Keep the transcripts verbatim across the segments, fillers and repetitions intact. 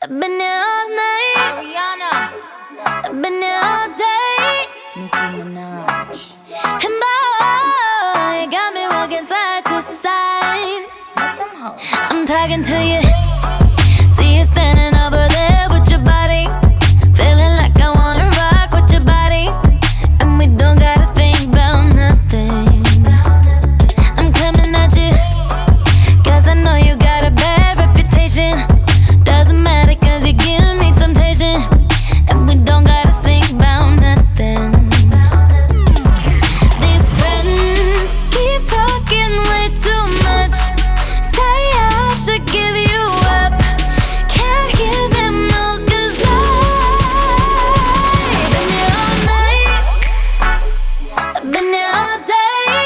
I've been here all night. Ariana, I've been here all day. Nicki Minaj. And boy, you got me walking side to side. Let them hoes. I'm talking to you. See you standing over there with your body. Feeling like I wanna rock with your body. And we don't gotta think about nothing. I'm coming at you, cause I know you got a bad reputation. Doesn't matter cause you give me temptation. And we don't gotta think about nothing. These friends keep talking way too much. Say I should give you up. Can't hear them no, cause I've been here all night. I've been here all day.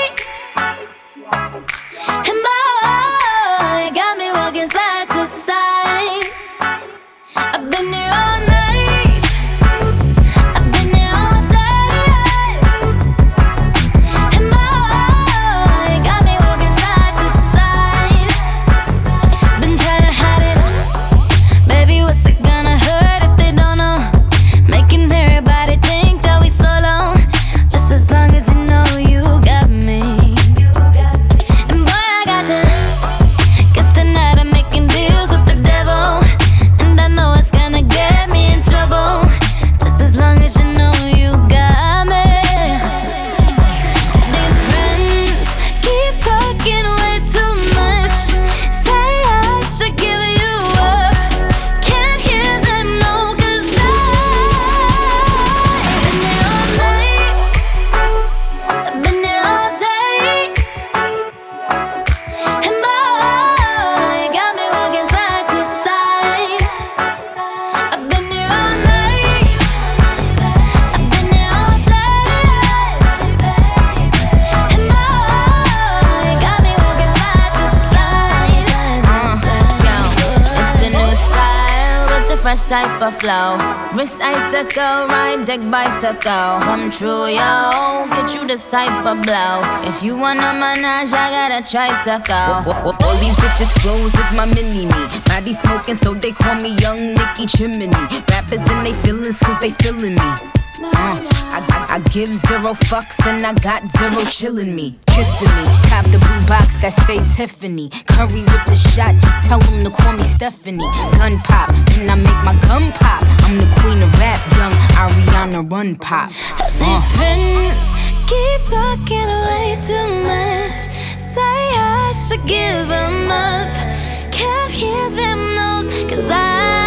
And boy, you got me walking side to side. I've been here all night. I've been here all day. And boy, you got me walking side to side. Been trying to hide it. Baby, what's it gonna hurt if they don't know? Making everybody think that we solo. Just as long as you know you got me. And boy, I got you. Guess tonight I'm making deals with the devil. And I know it's gonna get me in trouble. Just as long as you know you got me. These friends keep talking way too much. Say I should give you up. Can't hear them no, cause I've been here all night. I've been here all day. And boy, you got me walking side to side. I've been here all night. I've been here all day. And boy, you got me walking side to side. Yo, it's the new style with the fresh type of flow. Wrist icicle, ride deck bicycle. Come true, yo. Get you this type of blow. If you wanna manage, I got a tricycle. All these bitches flows is my mini-me. Body smoking, so they call me Young Nicki Chimney. Rappers in they feelings, cause they feeling me. Uh, I, I, I give zero fucks and I got zero chillin' me. Kissing me, cop the blue box that say Tiffany. Curry with the shot, just tell them to call me Stephanie. Gun pop, then I make my gun pop. I'm the queen of rap, young Ariana Run Pop. These friends keep talking way too much. Say I should give them up. Can't hear them no, cause I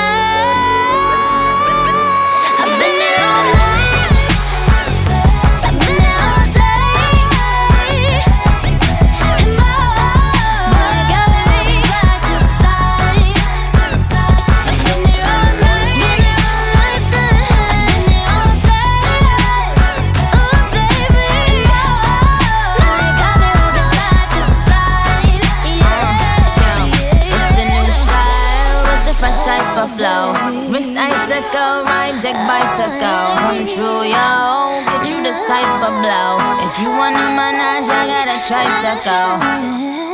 I've been here all night. I've been here all day. And boy, you got me walking side to side. I've been here all night. Been here all night. I've been here all day. Oh baby, boy, you got me walking side to side. Yo, it's the new style with the fresh type of flow. Wrist icicle, ride deck bicycle. Come true, yo. Get you this type of blow. If you wanna manage, I got a tricycle.